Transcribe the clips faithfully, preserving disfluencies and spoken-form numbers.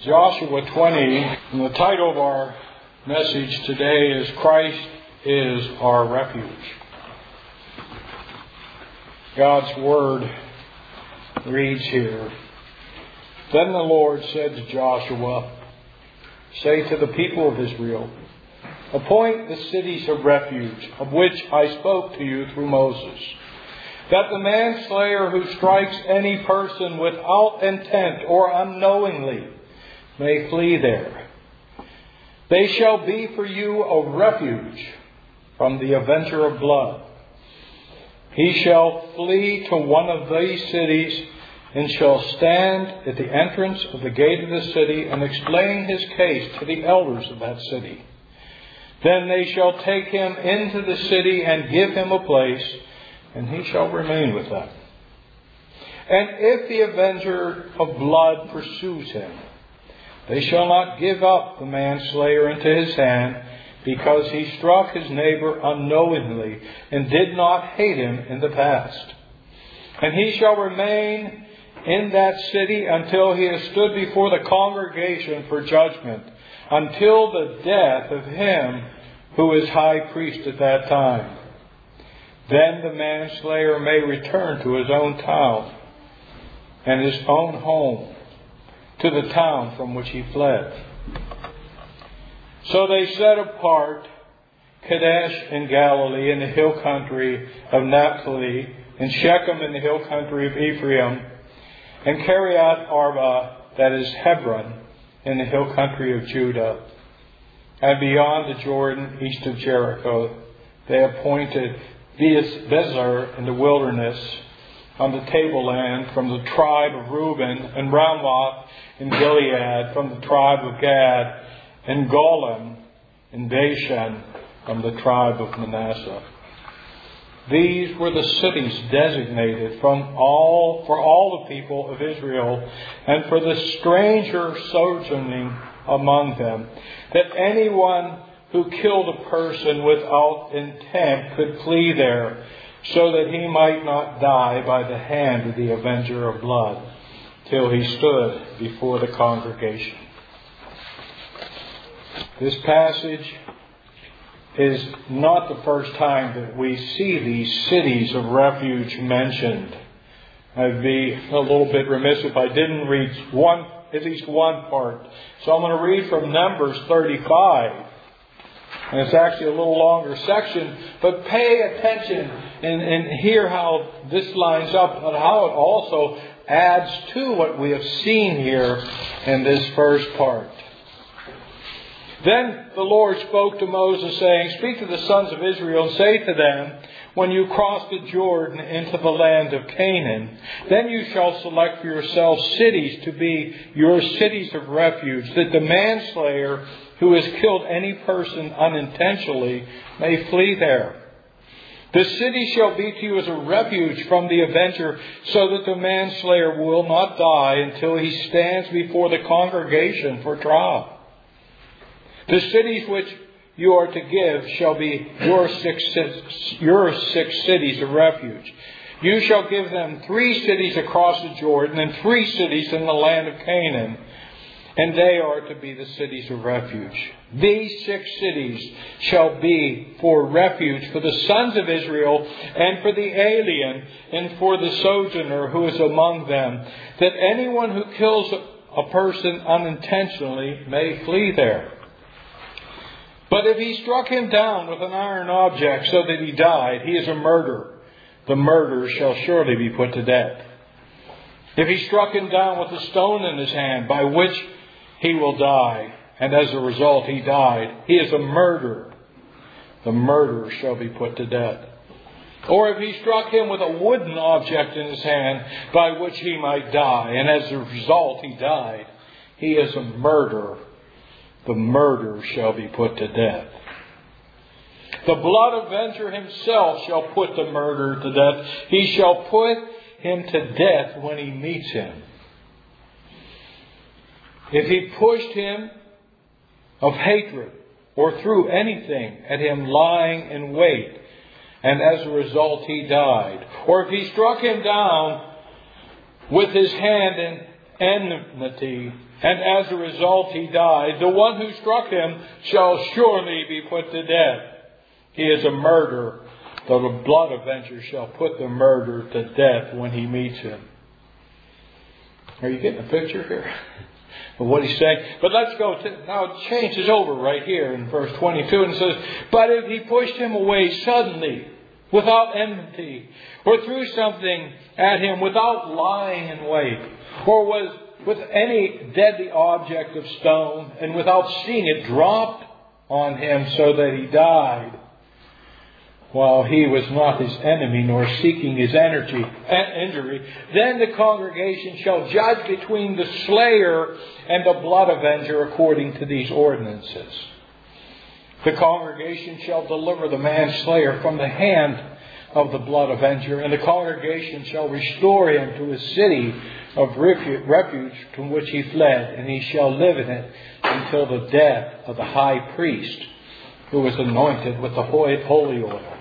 Joshua twenty, and the title of our message today is Christ is our refuge. God's Word reads here, Then the Lord said to Joshua, Say to the people of Israel, Appoint the cities of refuge, of which I spoke to you through Moses, that the manslayer who strikes any person without intent or unknowingly may flee there. They shall be for you a refuge from the avenger of blood. He shall flee to one of these cities and shall stand at the entrance of the gate of the city and explain his case to the elders of that city. Then they shall take him into the city and give him a place, and he shall remain with them. And if the avenger of blood pursues him, they shall not give up the manslayer into his hand, because he struck his neighbor unknowingly and did not hate him in the past. And he shall remain in that city until he has stood before the congregation for judgment, until the death of him who is high priest at that time. Then the manslayer may return to his own town and his own home, to the town from which he fled. So they set apart Kadesh in Galilee in the hill country of Naphtali, and Shechem in the hill country of Ephraim, and Kiriath Arba, that is Hebron, in the hill country of Judah. And beyond the Jordan, east of Jericho, they appointed Bezer in the wilderness, on the tableland, from the tribe of Reuben, and Ramoth in Gilead, from the tribe of Gad, and Golan in Bashan, from the tribe of Manasseh. These were the cities designated from all for all the people of Israel, and for the stranger sojourning among them, that anyone who killed a person without intent could flee there, so that he might not die by the hand of the avenger of blood, till he stood before the congregation. This passage is not the first time that we see these cities of refuge mentioned. I'd be a little bit remiss if I didn't read one, at least one part. So I'm going to read from Numbers thirty-five. And it's actually a little longer section, but pay attention and, and hear how this lines up and how it also adds to what we have seen here in this first part. Then the Lord spoke to Moses, saying, Speak to the sons of Israel and say to them, When you cross the Jordan into the land of Canaan, then you shall select for yourselves cities to be your cities of refuge, that the manslayer who has killed any person unintentionally may flee there. The city shall be to you as a refuge from the avenger, so that the manslayer will not die until he stands before the congregation for trial. The cities which you are to give shall be your six, your six cities of refuge. You shall give them three cities across the Jordan and three cities in the land of Canaan, and they are to be the cities of refuge. These six cities shall be for refuge for the sons of Israel and for the alien and for the sojourner who is among them, that anyone who kills a person unintentionally may flee there. But if he struck him down with an iron object so that he died, he is a murderer. The murderer shall surely be put to death. If he struck him down with a stone in his hand, by which he will die, and as a result he died, he is a murderer. The murderer shall be put to death. Or if he struck him with a wooden object in his hand, by which he might die, and as a result he died, he is a murderer. The murderer shall be put to death. The blood avenger himself shall put the murderer to death. He shall put him to death when he meets him. If he pushed him of hatred or threw anything at him lying in wait, and as a result he died, or if he struck him down with his hand in enmity and as a result he died, the one who struck him shall surely be put to death. He is a murderer, though the blood avenger shall put the murderer to death when he meets him. Are you getting a picture here of what he's saying? But let's go to, now it changes over right here in verse twenty-two and says, but if he pushed him away suddenly, without enmity, or threw something at him without lying in wait, or was with any deadly object of stone, and without seeing it dropped on him so that he died, while he was not his enemy, nor seeking his energy, injury, then the congregation shall judge between the slayer and the blood avenger according to these ordinances. The congregation shall deliver the manslayer from the hand of the blood avenger, and the congregation shall restore him to his city of refuge from which he fled, and he shall live in it until the death of the high priest, who was anointed with the holy oil.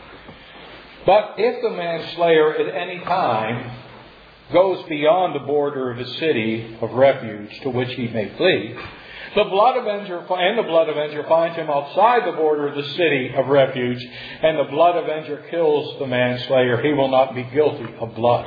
But if the manslayer at any time goes beyond the border of his city of refuge to which he may flee, the blood avenger and the blood avenger finds him outside the border of the city of refuge, and the blood avenger kills the manslayer, he will not be guilty of blood,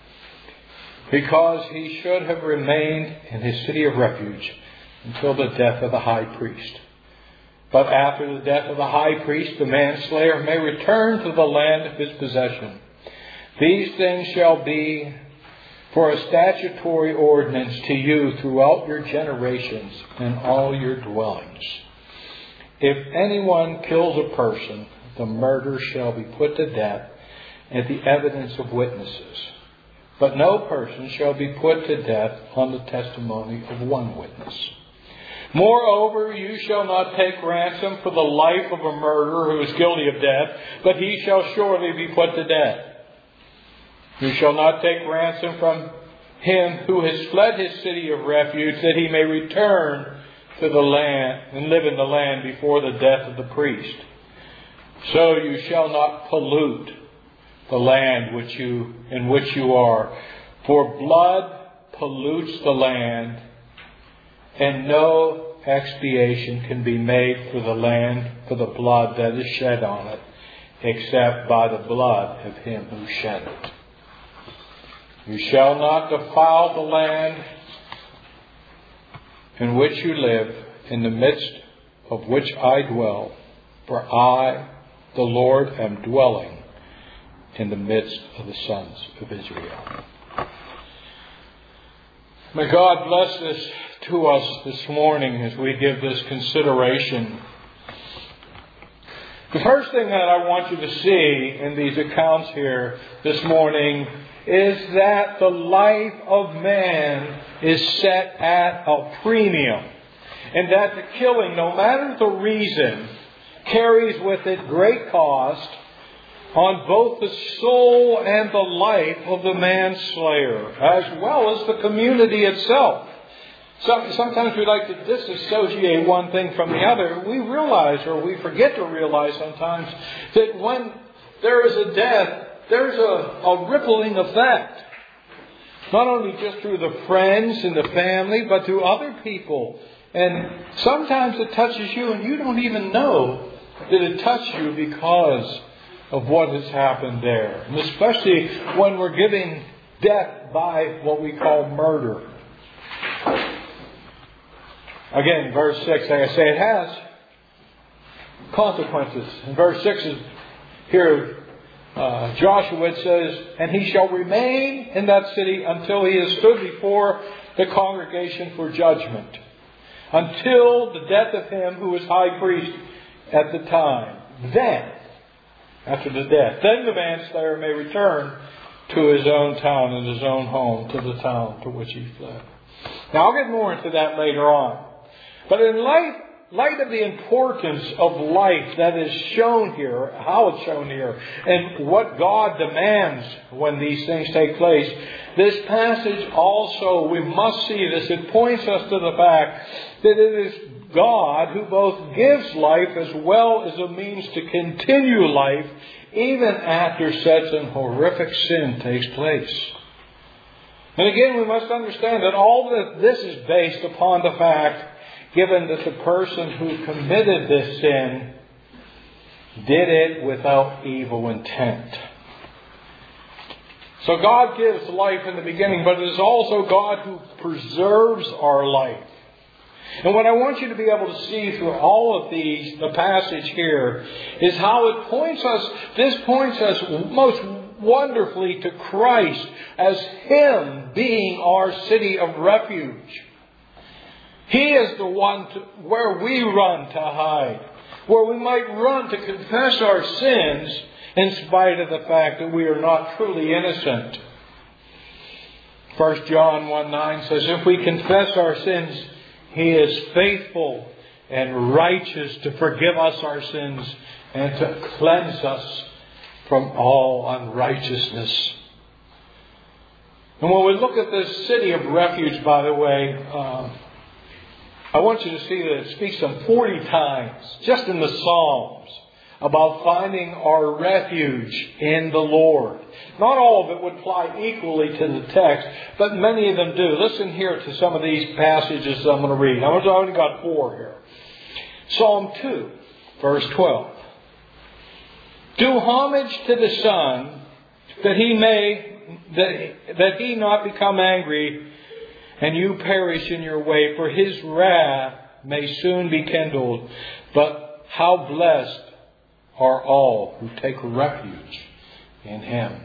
because he should have remained in his city of refuge until the death of the high priest. But after the death of the high priest, the manslayer may return to the land of his possession. These things shall be for a statutory ordinance to you throughout your generations and all your dwellings. If anyone kills a person, the murderer shall be put to death at the evidence of witnesses. But no person shall be put to death on the testimony of one witness. Moreover, you shall not take ransom for the life of a murderer who is guilty of death, but he shall surely be put to death. You shall not take ransom from him who has fled his city of refuge, that he may return to the land and live in the land before the death of the priest. So you shall not pollute the land which you in which you are, for blood pollutes the land, and no expiation can be made for the land for the blood that is shed on it, except by the blood of him who shed it. You shall not defile the land in which you live, in the midst of which I dwell, for I, the Lord, am dwelling in the midst of the sons of Israel. May God bless this to us this morning as we give this consideration. The first thing that I want you to see in these accounts here this morning is that the life of man is set at a premium, and that the killing, no matter the reason, carries with it great cost on both the soul and the life of the manslayer, as well as the community itself. So, sometimes we like to disassociate one thing from the other. We realize, or we forget to realize sometimes, that when there is a death, there's a, a rippling effect. Not only just through the friends and the family, but to other people. And sometimes it touches you and you don't even know that it touched you because of what has happened there. And especially when we're giving death by what we call murder. Again, verse six, like I say, it has consequences. In verse six is here, uh, Joshua, it says, and he shall remain in that city until he has stood before the congregation for judgment, until the death of him who was high priest at the time. Then, after the death, then the manslayer may return to his own town and his own home, to the town to which he fled. Now, I'll get more into that later on. But in light, light of the importance of life that is shown here, how it's shown here, and what God demands when these things take place, this passage also, we must see this, it points us to the fact that it is God who both gives life as well as a means to continue life even after such an horrific sin takes place. And again, we must understand that all of this is based upon the fact, given that the person who committed this sin did it without evil intent. So God gives life in the beginning, but it is also God who preserves our life. And what I want you to be able to see through all of these, the passage here, is how it points us, this points us most wonderfully to Christ as Him being our city of refuge. He is the one to, where we run to hide, where we might run to confess our sins in spite of the fact that we are not truly innocent. First John one nine says, if we confess our sins, He is faithful and righteous to forgive us our sins and to cleanse us from all unrighteousness. And when we look at this city of refuge, by the way, uh, I want you to see that it speaks some forty times, just in the Psalms, about finding our refuge in the Lord. Not all of it would apply equally to the text, but many of them do. Listen here to some of these passages I'm going to read. I've only got four here. Psalm two, verse twelve. Do homage to the Son, that he may, that, that he not become angry, and you perish in your way, for his wrath may soon be kindled. But how blessed are all who take refuge in Him.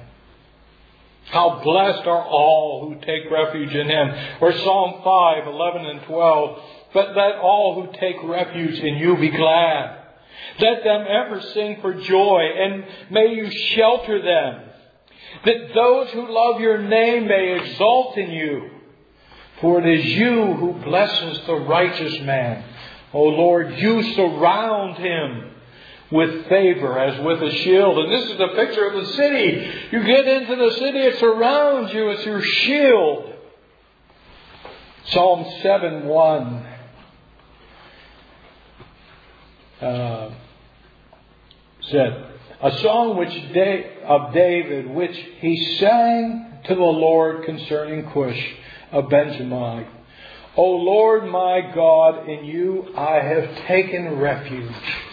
How blessed are all who take refuge in Him. Or Psalm five, eleven and twelve. But let all who take refuge in you be glad. Let them ever sing for joy, and may you shelter them. That those who love your name may exult in you. For it is you who blesses the righteous man. O Lord, you surround him with favor as with a shield. And this is a picture of the city. You get into the city, it surrounds you. It's your shield. Psalm seven one. Uh, said, a song which da- of David, which he sang to the Lord concerning Cush of Benjamin. O Lord my God, in you I have taken refuge.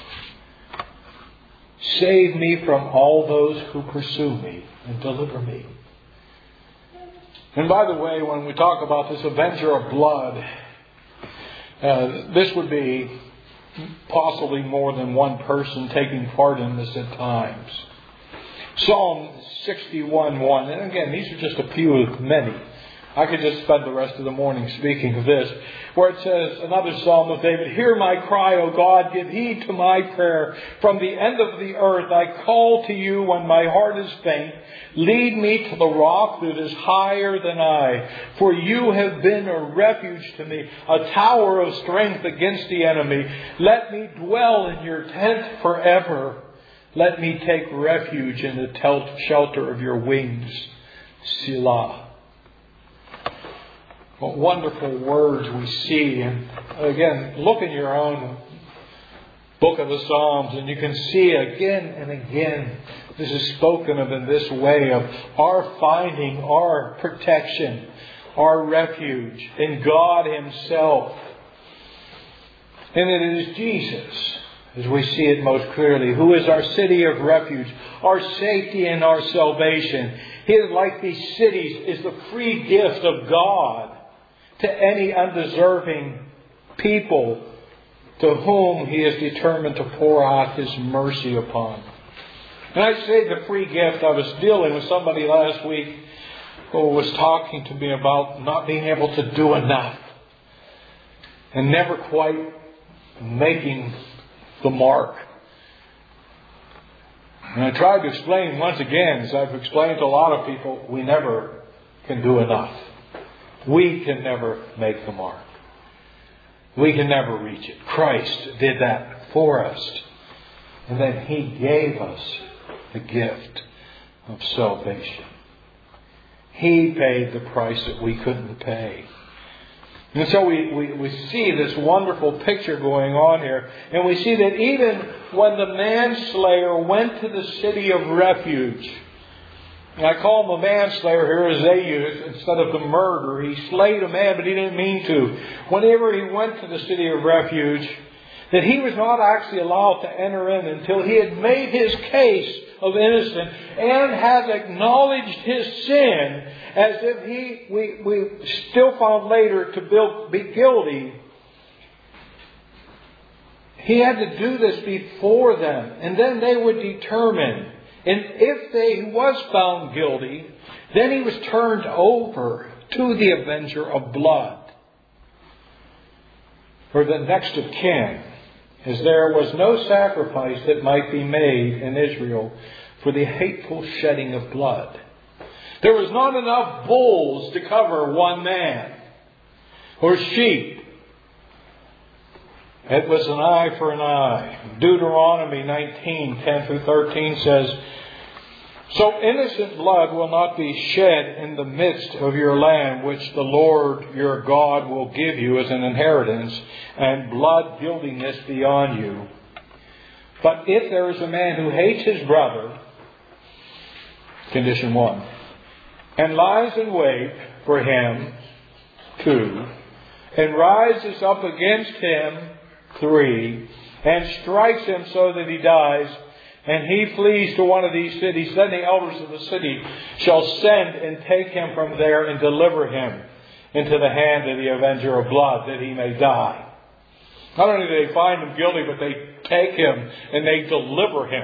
Save me from all those who pursue me and deliver me. And by the way, when we talk about this avenger of blood, uh, this would be possibly more than one person taking part in this at times. Psalm sixty-one one. And again, these are just a few of many. I could just spend the rest of the morning speaking of this, where it says, another Psalm of David, hear my cry, O God, give heed to my prayer. From the end of the earth I call to you when my heart is faint. Lead me to the rock that is higher than I. For you have been a refuge to me, a tower of strength against the enemy. Let me dwell in your tent forever. Let me take refuge in the shelter of your wings. Selah. What wonderful words we see. And again, look in your own book of the Psalms and you can see again and again this is spoken of in this way of our finding our protection, our refuge in God Himself. And it is Jesus, as we see it most clearly, who is our city of refuge, our safety and our salvation. He is like these cities, is the free gift of God to any undeserving people to whom He is determined to pour out His mercy upon. And I say the free gift, I was dealing with somebody last week who was talking to me about not being able to do enough and never quite making the mark. And I tried to explain once again, as I've explained to a lot of people, we never can do enough. We can never make the mark. We can never reach it. Christ did that for us. And then He gave us the gift of salvation. He paid the price that we couldn't pay. And so we, we, we see this wonderful picture going on here. And we see that even when the manslayer went to the city of refuge, And I call him a manslayer here as they use instead of the murder. He slayed a man, but he didn't mean to. Whenever he went to the city of refuge, that he was not actually allowed to enter in until he had made his case of innocence and had acknowledged his sin, as if he we, we still found later to build, be guilty. He had to do this before them, and then they would determine. And if they was found guilty, then he was turned over to the avenger of blood, or the next of kin, as there was no sacrifice that might be made in Israel for the hateful shedding of blood. There was not enough bulls to cover one man, or sheep. It was an eye for an eye. Deuteronomy nineteen, ten through thirteen says, "So innocent blood will not be shed in the midst of your land, which the Lord your God will give you as an inheritance, and blood guiltiness be on you. But if there is a man who hates his brother," condition one, "and lies in wait for him," two, "and rises up against him," three, "and strikes him so that he dies, and he flees to one of these cities, then the elders of the city shall send and take him from there and deliver him into the hand of the avenger of blood, that he may die." Not only do they find him guilty, but they take him and they deliver him.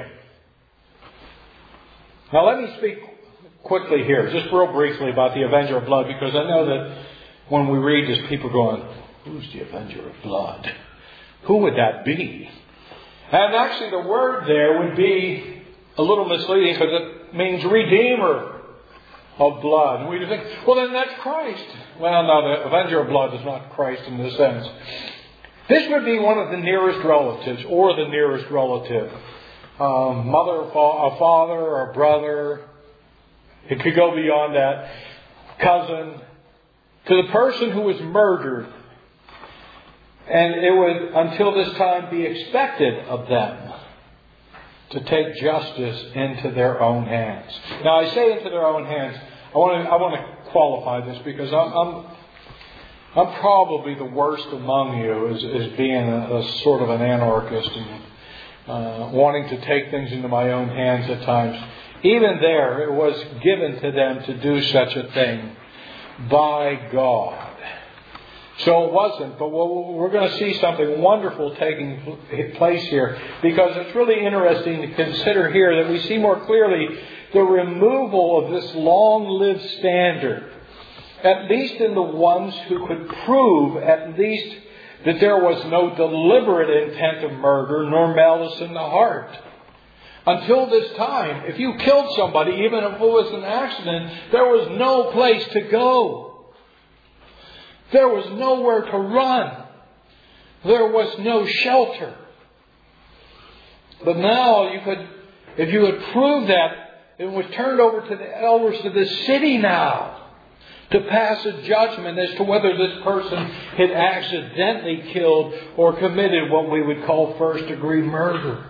Now let me speak quickly here, just real briefly, about the avenger of blood, because I know that when we read this, people are going, who's the avenger of blood? Who would that be? And actually the word there would be a little misleading, because it means redeemer of blood. And we think, well, then that's Christ. Well, no, the avenger of blood is not Christ in this sense. This would be one of the nearest relatives, or the nearest relative. Um, mother, a father, or a brother. It could go beyond that. Cousin. To the person who was murdered. And it would, until this time, be expected of them to take justice into their own hands. Now, I say into their own hands. I want to, I want to qualify this, because I'm, I'm, I'm probably the worst among you as, as being a, a sort of an anarchist and uh, wanting to take things into my own hands at times. Even there, it was given to them to do such a thing by God. So it wasn't, but we're going to see something wonderful taking place here, because it's really interesting to consider here that we see more clearly the removal of this long-lived standard, at least in the ones who could prove at least that there was no deliberate intent of murder nor malice in the heart. Until this time, if you killed somebody, even if it was an accident, there was no place to go. There was nowhere to run. There was no shelter. But now you could, if you had proved that, it was turned over to the elders of the city now to pass a judgment as to whether this person had accidentally killed or committed what we would call first degree murder.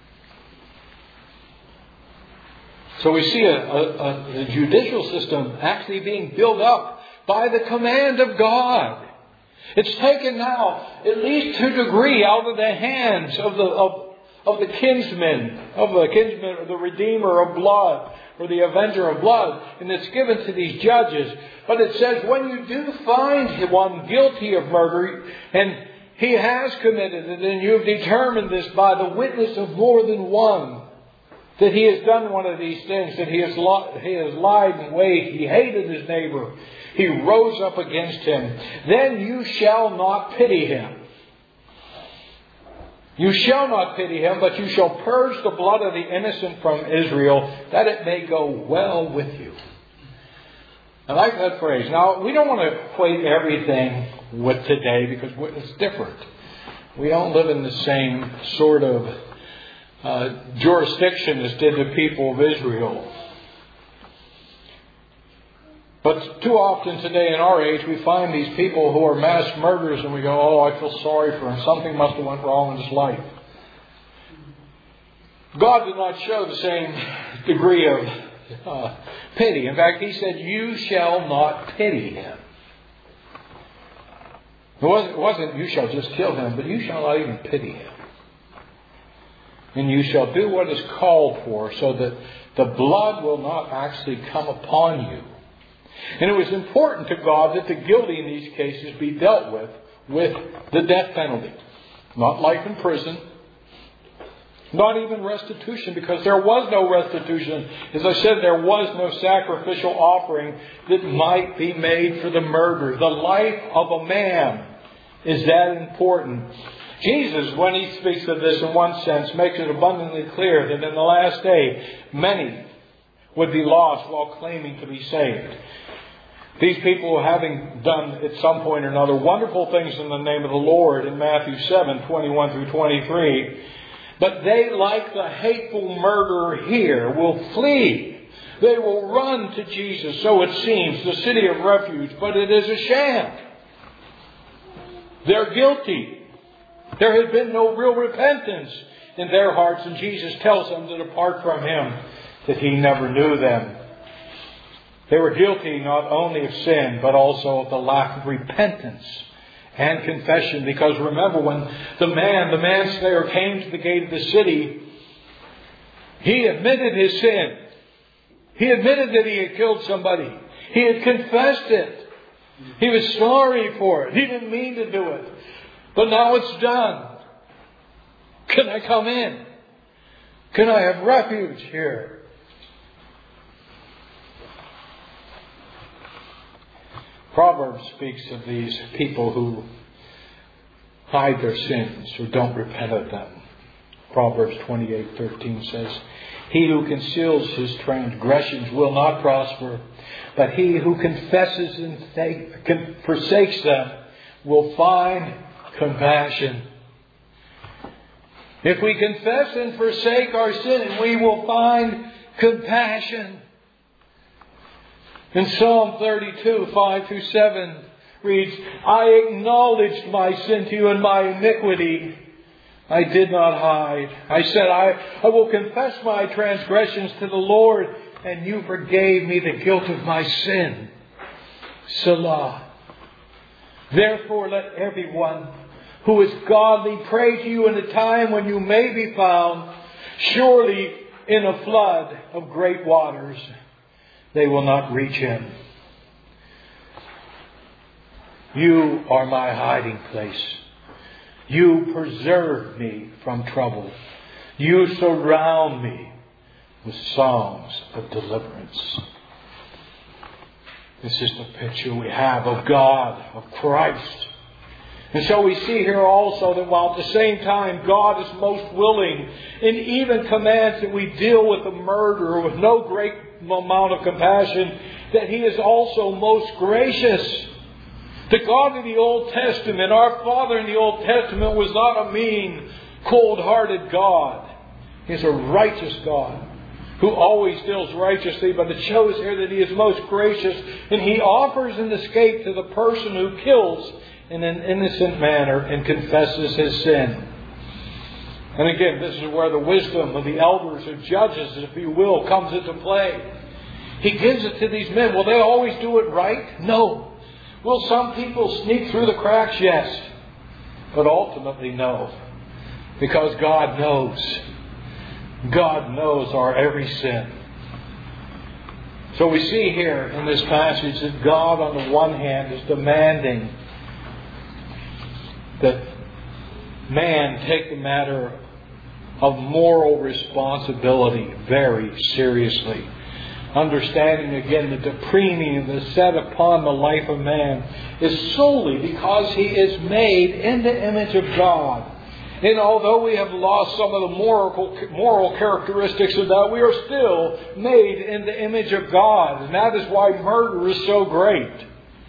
So we see a, a, a judicial system actually being built up by the command of God. It's taken now at least to a degree out of the hands of the of, of the kinsman, of the kinsman, or the redeemer of blood, or the avenger of blood, and it's given to these judges. But it says when you do find one guilty of murder, and he has committed it, and you've determined this by the witness of more than one, that he has done one of these things, that he has, li- he has lied in wait, he hated his neighbor, he rose up against him, then you shall not pity him. You shall not pity him, but you shall purge the blood of the innocent from Israel, that it may go well with you. I like that phrase. Now, we don't want to equate everything with today, because it's different. We don't live in the same sort of uh, jurisdiction as did the people of Israel. But too often today in our age, we find these people who are mass murderers and we go, oh, I feel sorry for him. Something must have went wrong in his life. God did not show the same degree of uh, pity. In fact, he said, you shall not pity him. It wasn't, it wasn't you shall just kill him, but you shall not even pity him. And you shall do what is called for, so that the blood will not actually come upon you. And it was important to God that the guilty in these cases be dealt with with the death penalty. Not life in prison. Not even restitution, because there was no restitution. As I said, there was no sacrificial offering that might be made for the murder. The life of a man is that important. Jesus, when he speaks of this in one sense, makes it abundantly clear that in the last day, many would be lost while claiming to be saved. These people, having done at some point or another wonderful things in the name of the Lord in Matthew seven, twenty-one through twenty-three, but they, like the hateful murderer here, will flee. They will run to Jesus, so it seems, the city of refuge, but it is a sham. They're guilty. There had been no real repentance in their hearts, and Jesus tells them that apart from Him, that He never knew them. They were guilty not only of sin, but also of the lack of repentance and confession. Because remember, when the man, the manslayer, came to the gate of the city, he admitted his sin. He admitted that he had killed somebody. He had confessed it. He was sorry for it. He didn't mean to do it. But now it's done. Can I come in? Can I have refuge here? Proverbs speaks of these people who hide their sins or don't repent of them. Proverbs twenty-eight thirteen says, he who conceals his transgressions will not prosper, but he who confesses and forsakes them will find compassion. If we confess and forsake our sin, we will find compassion. In Psalm thirty-two, five through seven reads, I acknowledged my sin to you and my iniquity I did not hide. I said, I, I will confess my transgressions to the Lord, and you forgave me the guilt of my sin. Selah. Therefore let everyone who is godly pray to you in a time when you may be found. Surely in a flood of great waters they will not reach him. You are my hiding place. You preserve me from trouble. You surround me with songs of deliverance. This is the picture we have of God, of Christ. And so we see here also that while at the same time God is most willing and even commands that we deal with the murderer with no great amount of compassion, that He is also most gracious. The God of the Old Testament, our Father in the Old Testament, was not a mean, cold-hearted God. He's a righteous God who always deals righteously, but it shows here that He is most gracious, and He offers an escape to the person who kills in an innocent manner and confesses his sin. And again, this is where the wisdom of the elders or judges, if you will, comes into play. He gives it to these men. Will they always do it right? No. Will some people sneak through the cracks? Yes. But ultimately, no. Because God knows. God knows our every sin. So we see here in this passage that God, on the one hand, is demanding that man take the matter of moral responsibility very seriously. Understanding again that the premium that's set upon the life of man is solely because he is made in the image of God. And although we have lost some of the moral, moral characteristics of that, we are still made in the image of God. And that is why murder is so great.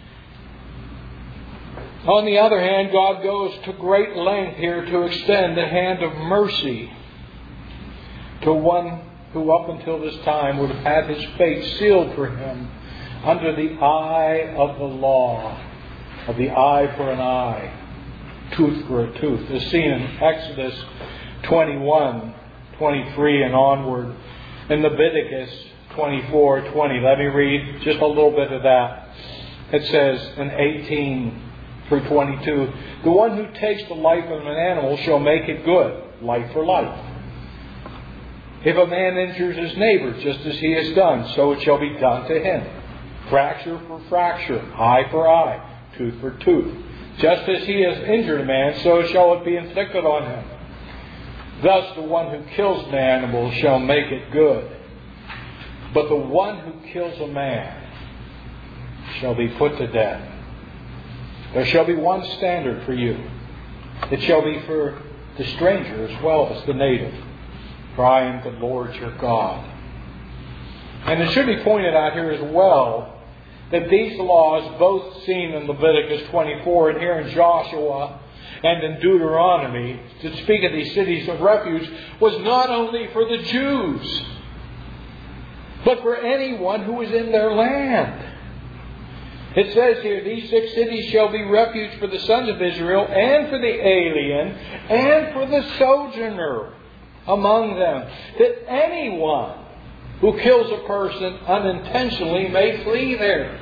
On the other hand, God goes to great length here to extend the hand of mercy to one who up until this time would have had his fate sealed for him under the eye of the law, of the eye for an eye, tooth for a tooth. As seen in Exodus twenty-one, twenty-three and onward, in Leviticus twenty-four twenty. Let me read just a little bit of that. It says in eighteen through twenty-two, the one who takes the life of an animal shall make it good, life for life. If a man injures his neighbor, just as he has done, so it shall be done to him. Fracture for fracture, eye for eye, tooth for tooth. Just as he has injured a man, so shall it be inflicted on him. Thus the one who kills an animal shall make it good. But the one who kills a man shall be put to death. There shall be one standard for you. It shall be for the stranger as well as the native. For I am the Lord your God. And it should be pointed out here as well that these laws, both seen in Leviticus twenty-four and here in Joshua and in Deuteronomy, to speak of these cities of refuge, was not only for the Jews, but for anyone who was in their land. It says here, these six cities shall be refuge for the sons of Israel and for the alien and for the sojourner among them, that anyone who kills a person unintentionally may flee there.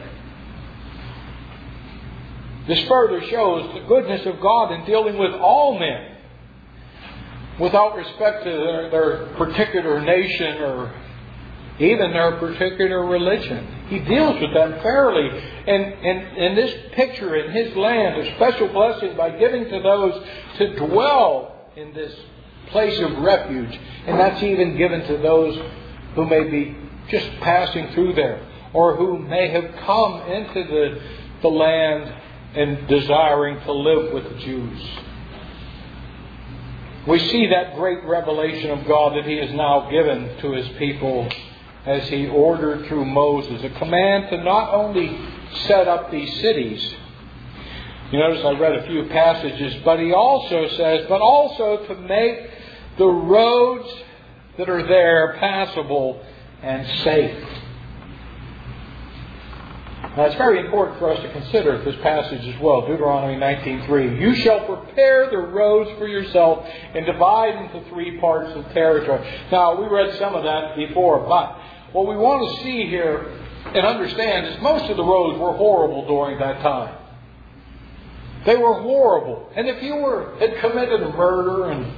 This further shows the goodness of God in dealing with all men, without respect to their, their particular nation or even their particular religion. He deals with them fairly. And, and in this picture, in His land, a special blessing by giving to those to dwell in this place of refuge. And that's even given to those who may be just passing through there, or who may have come into the, the land and desiring to live with the Jews. We see that great revelation of God that He has now given to His people as He ordered through Moses, a command to not only set up these cities. You notice I read a few passages, but He also says, but also to make the roads that are there passable and safe. Now it's very important for us to consider this passage as well. Deuteronomy nineteen three. You shall prepare the roads for yourself and divide into three parts of territory. Now we read some of that before, but what we want to see here and understand is most of the roads were horrible during that time. They were horrible. And if you were had committed a murder and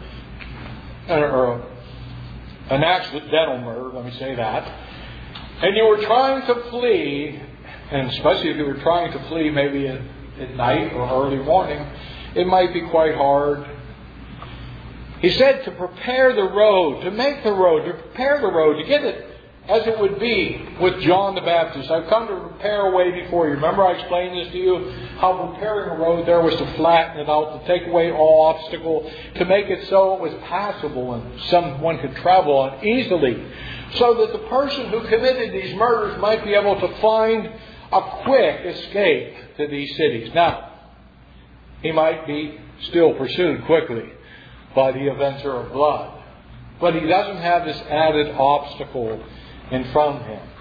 or a, an accidental murder, let me say that, and you were trying to flee, and especially if you were trying to flee maybe at, at night or early morning, it might be quite hard. He said to prepare the road, to make the road, to prepare the road, to get it as it would be with John the Baptist. I've come to prepare a way before you. Remember I explained this to you, how preparing a road there was to flatten it out, to take away all obstacle, to make it so it was passable and someone could travel on easily, so that the person who committed these murders might be able to find a quick escape to these cities. Now, he might be still pursued quickly by the avenger of blood, but he doesn't have this added obstacle in front of him.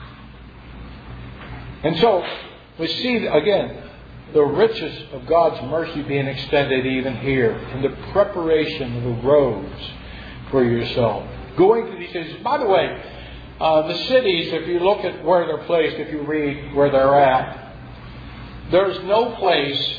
And so, we see again the riches of God's mercy being extended even here in the preparation of the roads for yourself. Going to these cities. By the way, uh, the cities, if you look at where they're placed, if you read where they're at, there's no place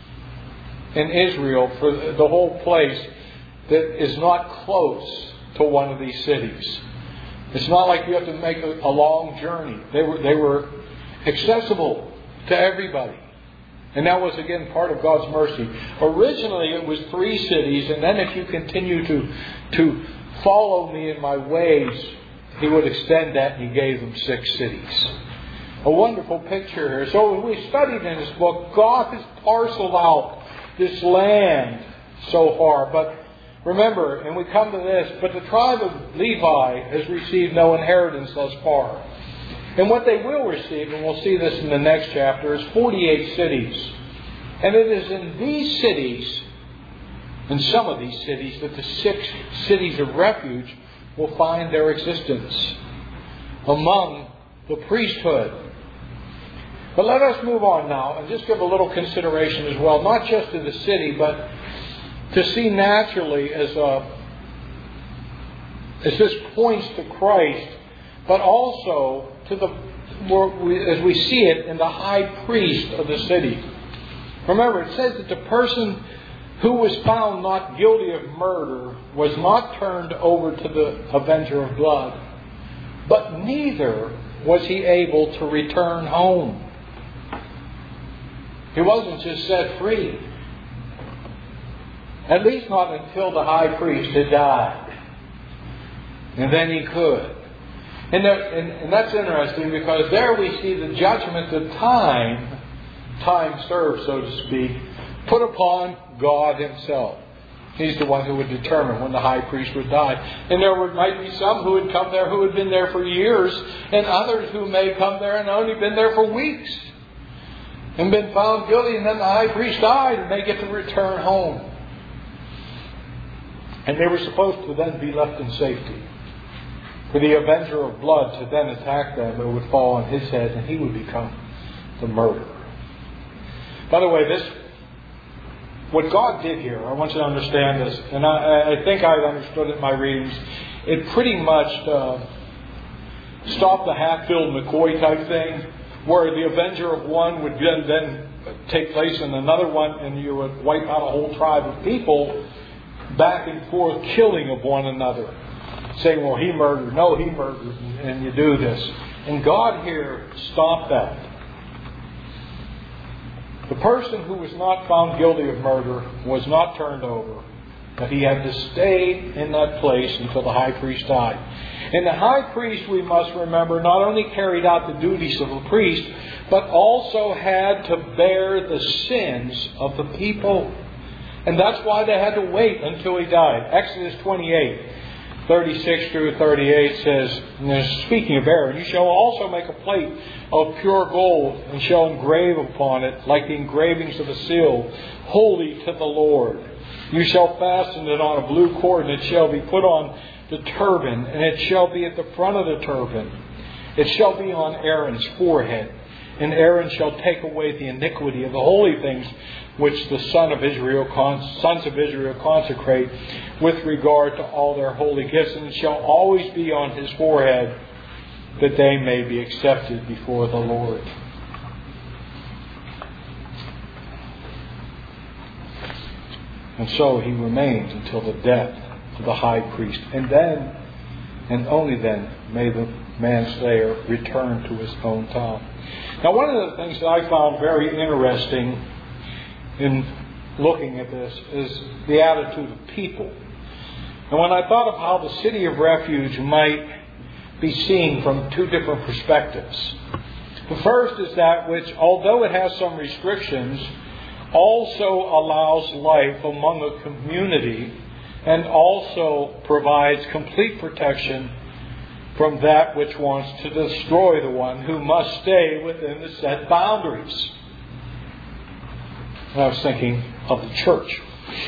in Israel for the whole place that is not close to one of these cities. It's not like you have to make a, a long journey. They were they were accessible to everybody. And that was, again, part of God's mercy. Originally, it was three cities, and then if you continue to, to follow me in my ways, He would extend that, and He gave them six cities. A wonderful picture here. So when we studied in this book, God has parceled out this land so far. But remember, and we come to this, but the tribe of Levi has received no inheritance thus far. And what they will receive, and we'll see this in the next chapter, is forty-eight cities. And it is in these cities, in some of these cities, that the six cities of refuge will find their existence among the priesthood. But let us move on now and just give a little consideration as well, not just to the city, but to see naturally as a, as this points to Christ, but also to the, as we see it, in the high priest of the city. Remember, it says that the person who was found not guilty of murder was not turned over to the avenger of blood, but neither was he able to return home. He wasn't just set free. At least not until the high priest had died. And then he could. And, there, and, and that's interesting, because there we see the judgment of time, time served, so to speak, put upon God Himself. He's the one who would determine when the high priest would die. And there would, might be some who would come there who had been there for years, and others who may come there and only been there for weeks, and been found guilty, and then the high priest died, and they get to return home. And they were supposed to then be left in safety. For the avenger of blood to then attack them, it would fall on his head, and he would become the murderer. By the way, this, what God did here, I want you to understand this, and I, I think I've understood it in my readings. It pretty much uh, stopped the Hatfield McCoy type thing, where the avenger of one would then, then take place in another one, and you would wipe out a whole tribe of people, back and forth killing of one another, saying, well, he murdered, no, he murdered, and you do this. And God here stopped that. The person who was not found guilty of murder was not turned over, but he had to stay in that place until the high priest died. And the high priest, we must remember, not only carried out the duties of a priest, but also had to bear the sins of the people. And that's why they had to wait until he died. Exodus twenty-eight, thirty-six through thirty-eight says, speaking of Aaron, you shall also make a plate of pure gold, and shall engrave upon it, like the engravings of a seal, holy to the Lord. You shall fasten it on a blue cord, and it shall be put on the turban, and it shall be at the front of the turban. It shall be on Aaron's forehead. And Aaron shall take away the iniquity of the holy things which the son of Israel, sons of Israel consecrate with regard to all their holy gifts. And it shall always be on his forehead, that they may be accepted before the Lord. And so he remains until the death of the high priest. And then, and only then, may the manslayer return to his own town. Now, one of the things that I found very interesting in looking at this is the attitude of people. And when I thought of how the city of refuge might be seen from two different perspectives. The first is that which, although it has some restrictions, also allows life among a community and also provides complete protection from that which wants to destroy the one, who must stay within the set boundaries. And I was thinking of the church.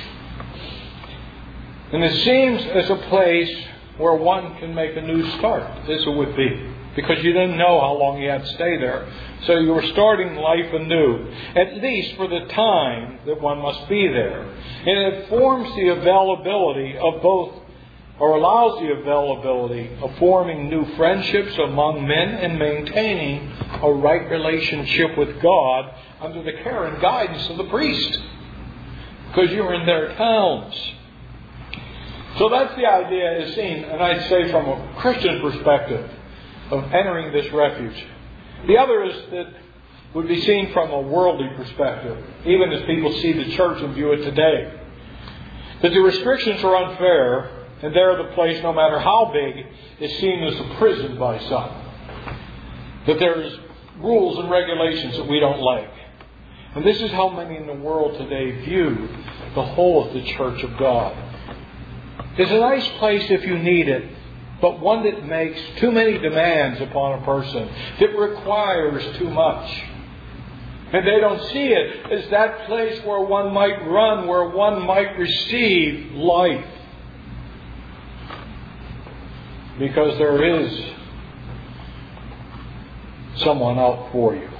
And it seems as a place where one can make a new start, this it would be. Because you didn't know how long you had to stay there. So you were starting life anew, at least for the time that one must be there. And it forms the availability of both, or allows the availability of forming new friendships among men and maintaining a right relationship with God under the care and guidance of the priest. Because you're in their towns. So that's the idea is seen, and I'd say from a Christian perspective, of entering this refuge. The other is that would be seen from a worldly perspective, even as people see the church and view it today. That the restrictions are unfair, and there the place, no matter how big, is seen as a prison by some. That there's rules and regulations that we don't like. And this is how many in the world today view the whole of the church of God. It's a nice place if you need it, but one that makes too many demands upon a person, that requires too much. And they don't see it as that place where one might run, where one might receive life. Because there is someone out for you.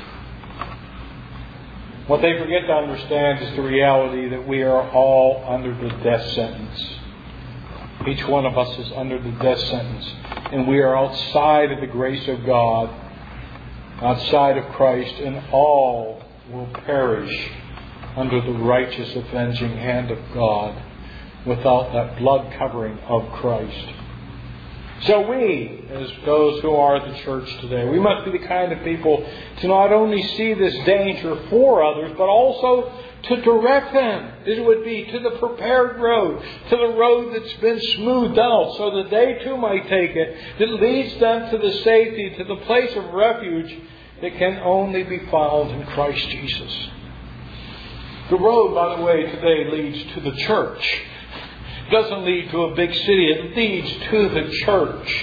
What they forget to understand is the reality that we are all under the death sentence. Each one of us is under the death sentence, and we are outside of the grace of God, outside of Christ, and all will perish under the righteous avenging hand of God without that blood covering of Christ. So we, as those who are the church today, we must be the kind of people to not only see this danger for others, but also to direct them. This would be to the prepared road, to the road that's been smoothed out, so that they too might take it, that leads them to the safety, to the place of refuge that can only be found in Christ Jesus. The road, by the way, today leads to the church. It doesn't lead to a big city. It leads to the church.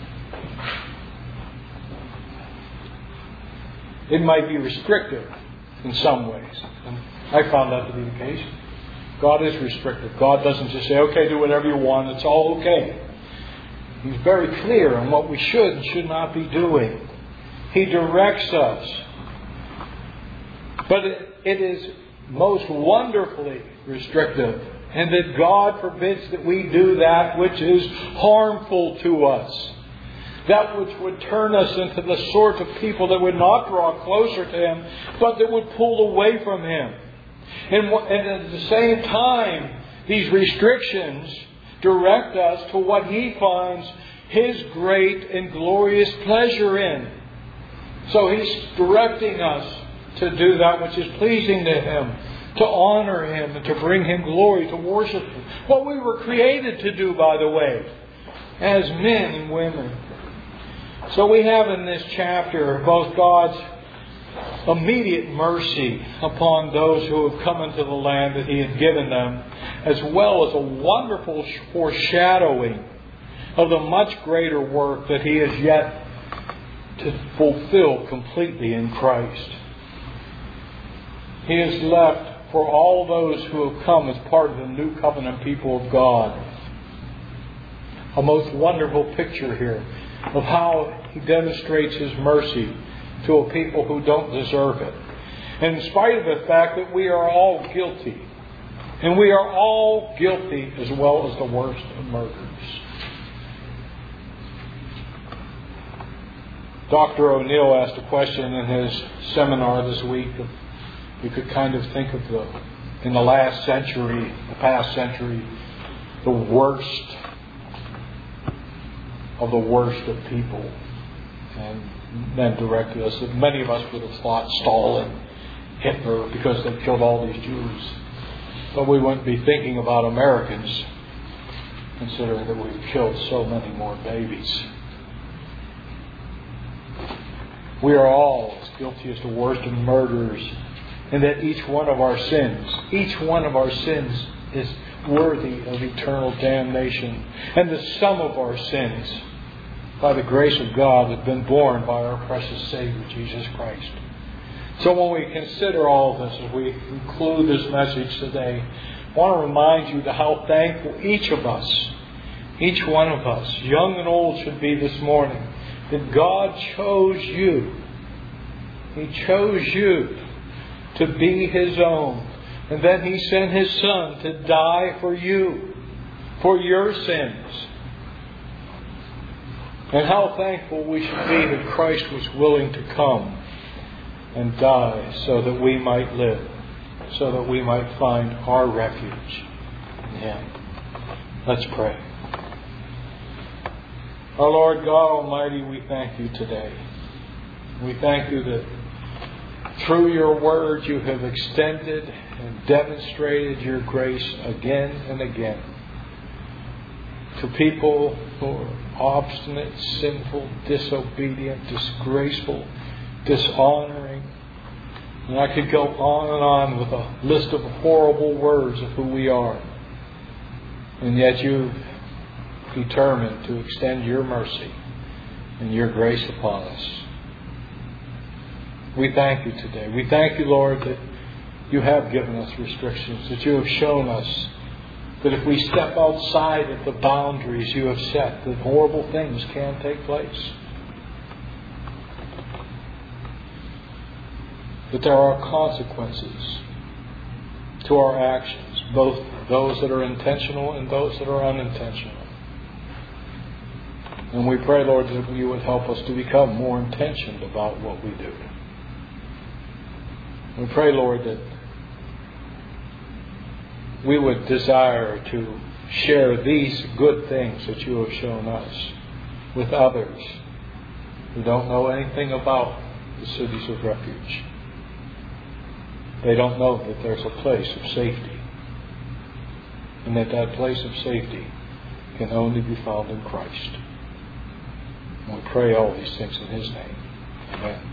It might be restrictive in some ways. And I found that to be the case. God is restrictive. God doesn't just say, okay, do whatever you want. It's all okay. He's very clear on what we should and should not be doing. He directs us. But it, it is most wonderfully restrictive. And that God forbids that we do that which is harmful to us. That which would turn us into the sort of people that would not draw closer to Him, but that would pull away from Him. And, and at the same time, these restrictions direct us to what He finds His great and glorious pleasure in. So He's directing us to do that which is pleasing to Him, to honor Him and to bring Him glory, to worship Him. What we were created to do, by the way, as men and women. So we have in this chapter both God's immediate mercy upon those who have come into the land that He had given them, as well as a wonderful foreshadowing of the much greater work that He has yet to fulfill completely in Christ. He has left for all those who have come as part of the new covenant people of God a most wonderful picture here of how He demonstrates His mercy to a people who don't deserve it. And in spite of the fact that we are all guilty, and we are all guilty as well as the worst of murders. Doctor O'Neill asked a question in his seminar this week. You could kind of think of the, in the last century, the past century, the worst of the worst of people. And then directed us that many of us would have thought Stalin, Hitler, because they killed all these Jews. But we wouldn't be thinking about Americans, considering that we've killed so many more babies. We are all as guilty as the worst of murderers, and that each one of our sins, each one of our sins is worthy of eternal damnation. And the sum of our sins, by the grace of God, has been borne by our precious Savior, Jesus Christ. So when we consider all this, as we conclude this message today, I want to remind you to how thankful each of us, each one of us, young and old, should be this morning, that God chose you. He chose you to be His own. And then He sent His Son to die for you, for your sins. And how thankful we should be that Christ was willing to come and die so that we might live, so that we might find our refuge in Him. Let's pray. Our Lord God Almighty, we thank You today. We thank You that through Your Word You have extended and demonstrated Your grace again and again to people who are obstinate, sinful, disobedient, disgraceful, dishonoring. And I could go on and on with a list of horrible words of who we are. And yet You've determined to extend Your mercy and Your grace upon us. We thank You today. We thank You, Lord, that You have given us restrictions, that You have shown us that if we step outside of the boundaries You have set, that horrible things can take place. That there are consequences to our actions, both those that are intentional and those that are unintentional. And we pray, Lord, that you would help us to become more intentioned about what we do. We pray, Lord, that we would desire to share these good things that you have shown us with others who don't know anything about the cities of refuge. They don't know that there's a place of safety, and that that place of safety can only be found in Christ. And we pray all these things in His name. Amen.